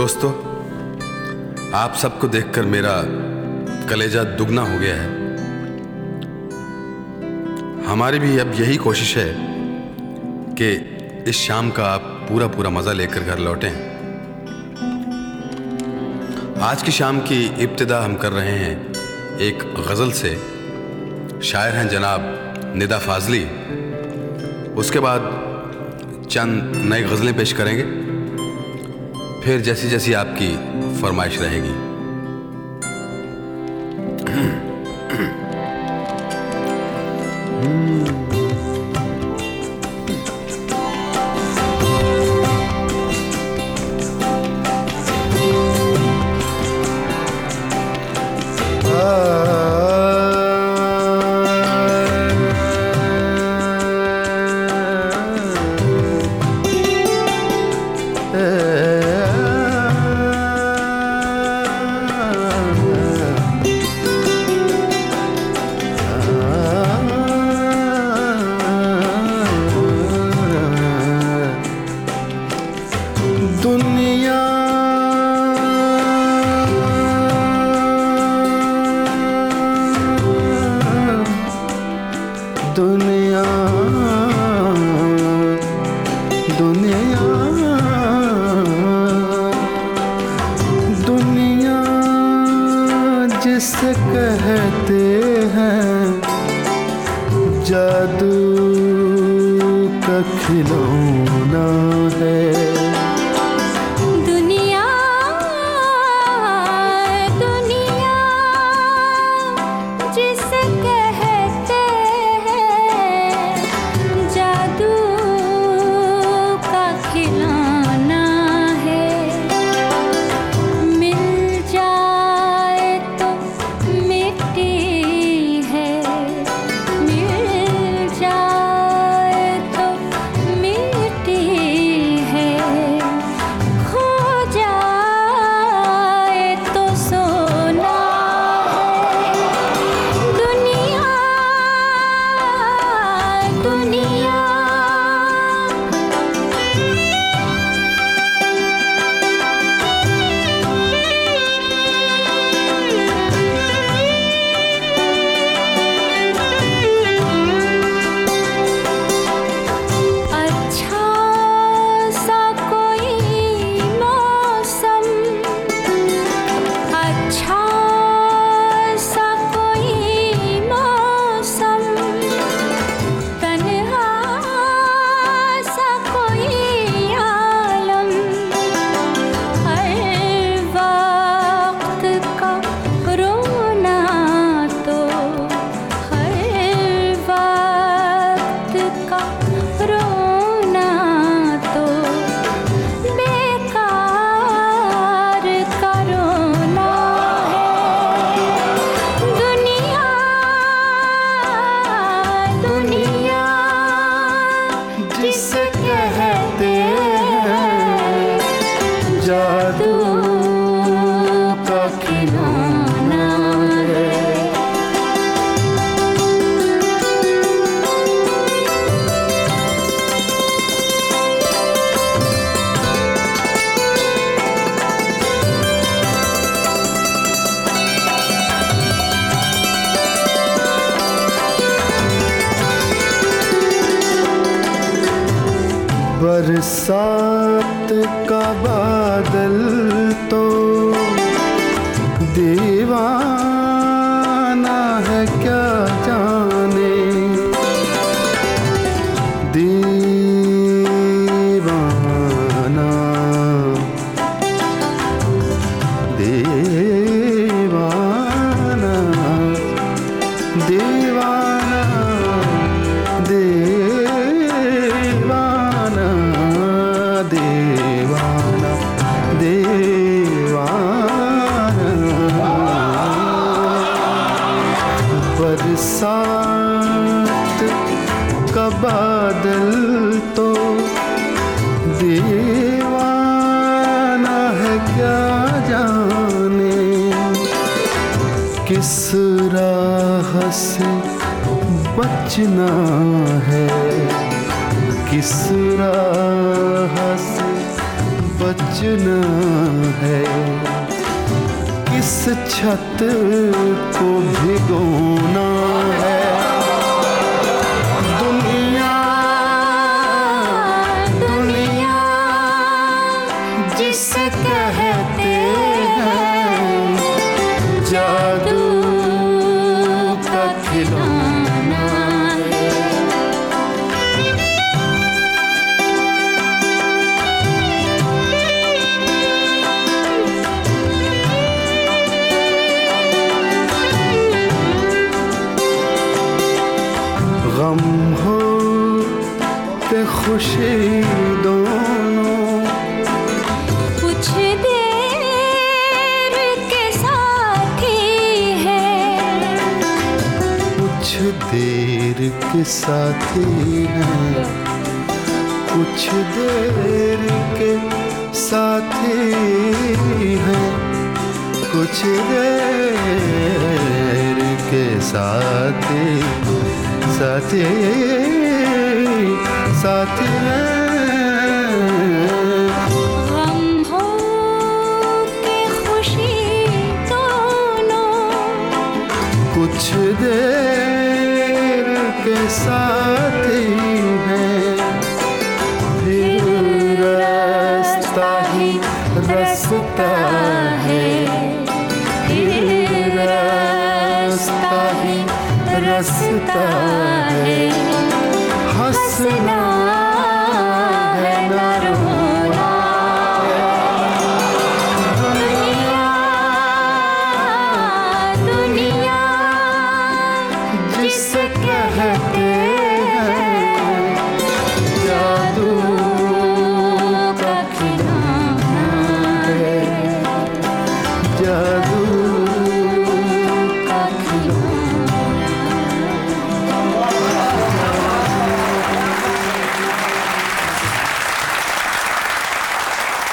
दोस्तों, आप सबको देखकर मेरा कलेजा दुगना हो गया है। हमारी भी अब यही कोशिश है कि इस शाम का आप पूरा मज़ा लेकर घर लौटें। आज की शाम की इब्तिदा हम कर रहे हैं एक गज़ल से। शायर हैं जनाब निदा फाजली। उसके बाद चंद नई गज़लें पेश करेंगे, फिर जैसी जैसी आपकी फरमाइश रहेगी। दुनिया जिसे कहते हैं जादू का खिलौना है। जादू का खिलौना है। बरसात का बादल तो दीवाना है क्या जाने, दीवाना दीवाना दीवाना दीवाना दीवाना दीवाना। बरसात का बादल तो दीवाना है क्या जाने, किस राह से बचना है, किस राह से बचना है, किस छत को भिगोना है। दुनिया दुनिया जिसे कहते हैं जादू का खिलौना है। गम हो के खुशी दोनों कुछ देर के साथ ही है, कुछ देर के साथी हैं, कुछ देर के साथी हैं, कुछ देर के साथी साथी साथी हैं। गम हो के खुशी दोनों कुछ देर के साथी हैं, फिर रास्ता ही रास्ता है, फिर रास्ता ही रास्ता है। हंसना